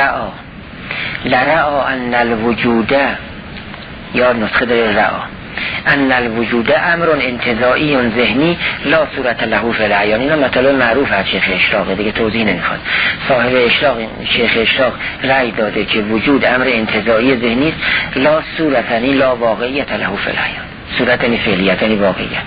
لرعا ان الوجود، یا نسخه داره رعا، ان الوجود امر انتزاعی ذهنی لا صورت له فی العیان. اینا مطلب معروف از شیخ اشراق دیگه، توضیح نمیخواد. صاحب اشراق، شیخ اشراق رأی داده که وجود امر انتزاعی ذهنی است، لا صورت یعنی لا واقعیت له فی العیان، صورت یعنی فعلیت یعنی واقعیت.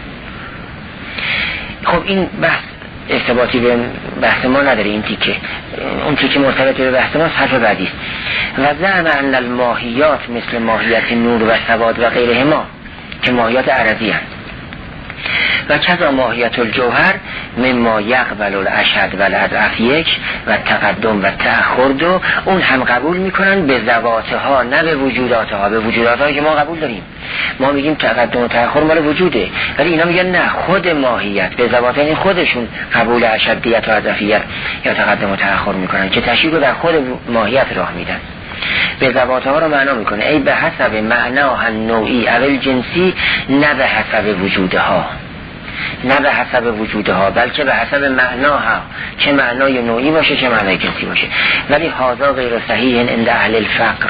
خب این بحث ارتباطی به بحث ما نداره، این تیکه، اون تیکه مرتبط به بحث ما حرف بعدی است. و زعم ان الماهیات مثل ماهیت نور و سواد و غیرهما که ماهیات عرضی هست، و کذا ماهیت الجوهر مما یقبل الاشد و الاضعف یک و تقدم و تأخر دو، اون هم قبول میکنن به ذواتها نه به وجوداتها. به وجوداتها که ما قبول داریم، ما میگیم تقدم و تأخر مال وجوده، ولی اینا میگن نه، خود ماهیت به ذواتها، یعنی خودشون قبول اشدیت و اضعفیت یا تقدم و تأخر میکنن که تشریح رو در خود ماهیت راه میدن. به ذواتها رو معنا میکنه ای به حسب معناها نوعی اول جنسی، نه به حسب وجودها، نه به حسب وجودها، بلکه به حسب معناها، چه معنای نوعی باشه چه معنای جنسی باشه. ولی هذا غیر صحیح عند اهل الفقر.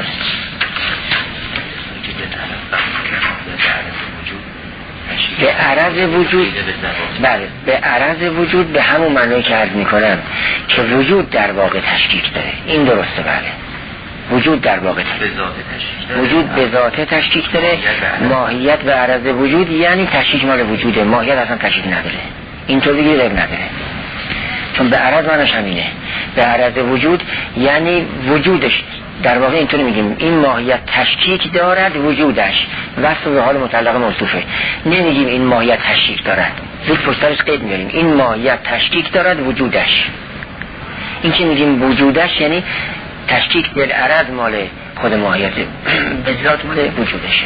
به عرض وجود، بله به عرض وجود به همون معنی که عرض میکنم که وجود در واقع تشکیک داره، این درسته. بله وجود در واقع وجود به ذات تشکیک داره. ماهیت به عرض وجود یعنی تشکیک مال وجوده، ماهیت اصلا تشکیک نداره، اینطور دیگه رب نداره، چون به عرض معنیش همینه. به عرض وجود یعنی وجودش در واقع اینطوری میگیم این ماهیت تشکیک دارد وجودش، وصف به حال مطلق موصوفه. نمیگیم این ماهیت تشکیک دارد، زود پشترش قید میاریم این ماهیت تشکیک دارد وجودش. این که میگیم وجودش یعنی تشکیک بالعرض مال خود ماهیت، به ذات مال وجودشه.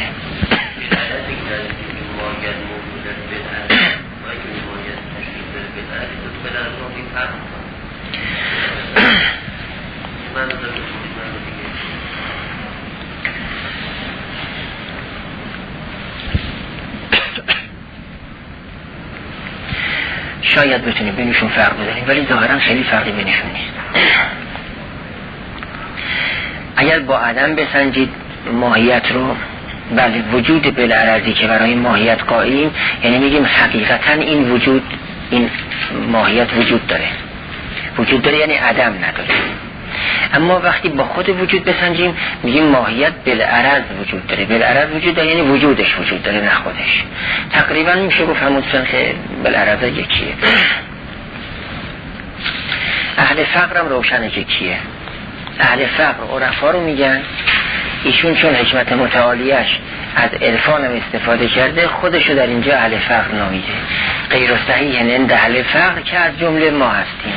شاید بتونیم بینشون فرق بذاریم، ولی ظاهرا خیلی فرقی بینشون نیست. اگر با عدم بسنجید ماهیت رو، بله وجود بالعرضی که برای ماهیت قائلیم، یعنی میگیم حقیقتا این وجود، این ماهیت وجود داره یعنی عدم نداره. اما وقتی با خود وجود بسنجیم میگیم ماهیت بالعرض وجود داره. بالعرض وجود داره یعنی وجودش وجود داره نه خودش. تقریبا میشه گفت همون سنخ بالعرض یکیه. اهل فقر هم روشنه که کیه. اهل فقر عرفا رو میگن، ایشون چون حکمت متعالیش از عرفان هم استفاده کرده خودشو در اینجا اهل فقر نامیده. غیر صحیح عند اهل فقر که از جمله ما هستیم.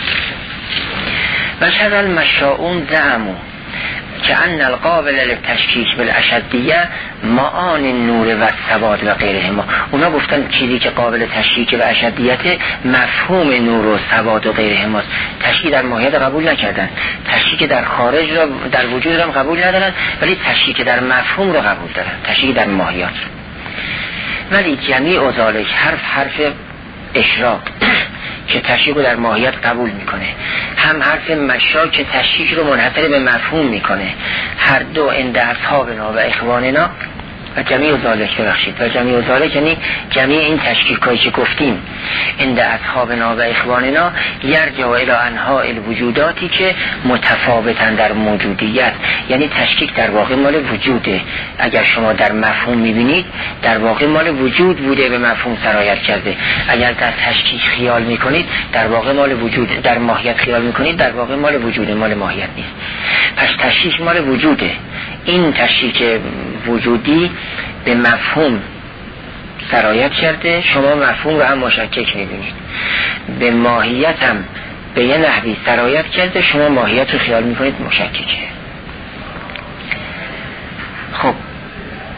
و شرل مشاؤون زعمو که ان القابل للتشکیک بالاشدیه معان نور و سواد و غیره ما. اونا گفتن چیزی که قابل تشکیک به اشدیت مفهوم نور و سواد و غیره ماست. تشکیک در ماهیت قبول نکردن، تشکیک در خارج را در وجود را قبول ندارن، ولی تشکیک در مفهوم را قبول دارن، تشکیک در ماهیات. ولی جمیع ذالک حرف اشراق که تشکیک رو در ماهیت قبول میکنه، هم حرف مشا که تشکیک رو منحصر به مفهوم میکنه، هر دو عند اصحابنا و اخواننا و جمیع ذالک ببخشید و جمیع ذالک یعنی جمیع این تشکیکایی که گفتیم عند اصحابنا و اخواننا یرجع الی انواع الوجوداتی که متفاوتن در موجودیت، یعنی تشکیک در واقع مال وجوده. اگر شما در مفهوم میبینید در واقع مال وجود بوده، به مفهوم سرایت کرده. اگر در تشکیک خیال میکنید در واقع مال وجود، در ماهیت خیال میکنید در واقع مال وجوده، مال ماهیت نیست. پس تشکیک مال وجوده. این تشکیک وجودی به مفهوم سرایت کرده، شما مفهوم رو هم مشکک میبینید. به ماهیت هم به یه نحوی سرایت کرده، شما ماهیت رو خیال میکنید مشککه. خب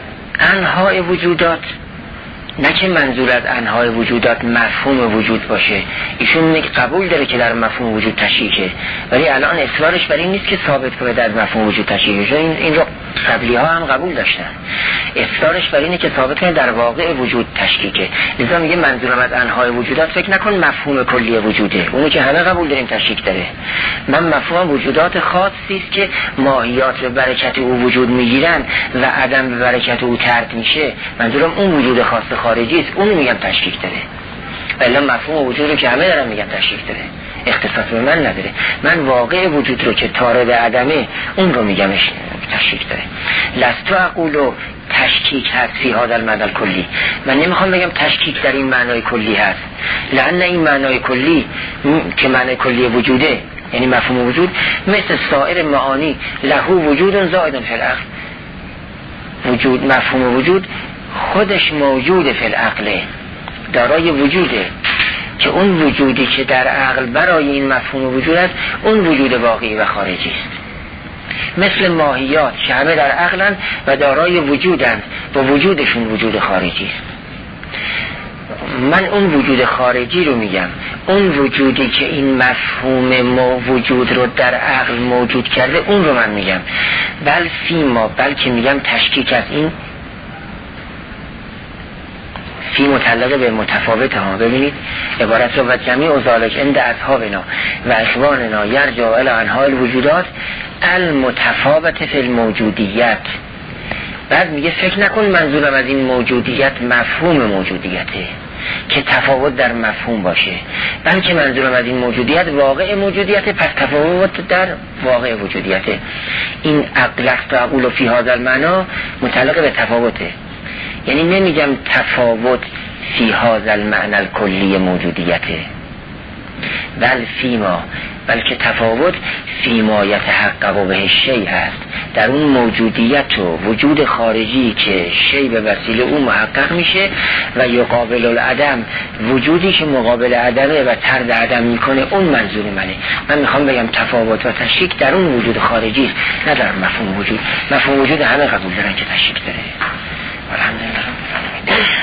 انواع وجودات، نه که منظور از انواع وجودات مفهوم وجود باشه، ایشون میگه قبول داره که در مفهوم وجود تشکیکه، ولی الان اصرارش بر این نیست که ثابت کنه در مفهوم وجود تشکیکه. این رو قبلی ها هم قبول داشتن، اصرارش بر اینه که ثابت کنه در واقع وجود تشکیکه. لذا میگه منظورم از انواع وجودات فکر نکن مفهوم کلی وجوده، اونو که همه قبول داریم تشکیک داره. من مفهوم وجودات خاصی است که ماهیات به برکت او وجود میگیرن و عدم به برکت او طرد میشه، منظورم اون وجود خاص خارجی است، اونو میگم تشکیک داره. ولی مفهوم وجود رو که همه دارن میگن تشکیک داره، اختصاص به من نداره. من واقع وجود رو که طارد عدمه اون رو میگم تشکیک داره. لستو اقولو تشکیک هست فی هذا المعنى کلی، من نمیخوام بگم تشکیک در این معنای کلی هست، لأن این معنای کلی که معنای کلی وجوده، یعنی مفهوم وجود مثل سایر معانی له وجود زائد فی العقل. وجود، مفهوم وجود خودش موجود فی العقل، دارای وجوده، که اون وجودی که در عقل برای این مفهوم وجود است اون وجود واقعی و خارجی است. مثل ماهیات که همه در عقلن و دارای وجودند، با وجودشون وجود خارجی است. من اون وجود خارجی رو میگم، اون وجودی که این مفهوم وجود رو در عقل موجود کرده اون رو من میگم. بلکه میگم تشکیک از این فی متعلق به متفاوت ها. ببینید عبارت رو و جمیع و ذالک عند اصحابنا و اخواننا یرجع الی انواع الوجودات المتفاوت فی الموجودیت. بعد میگه فکر نکن منظورم از این موجودیت مفهوم موجودیته که تفاوت در مفهوم باشه، بلکه منظورم از این موجودیت واقع موجودیته، پس تفاوت در واقع وجودیته. این عقل است و عقول فی هذا المعنی متعلق به تفاوته، یعنی نمیگم تفاوت فی هذا المعنی الکلی موجودیته، بلکه تفاوت فی ما یتحقق به شیء هست، در اون موجودیت و وجود خارجی که شیء به وسیله اون محقق میشه و یقابل العدم، وجودی که مقابل عدمه و طرد عدم میکنه، اون منظور منه. من میخوام بگم تفاوت و تشکیک در اون وجود خارجی است، نه در مفهوم وجود. مفهوم وجود همه قبول دارن که تشکیک داره. الحمدلله.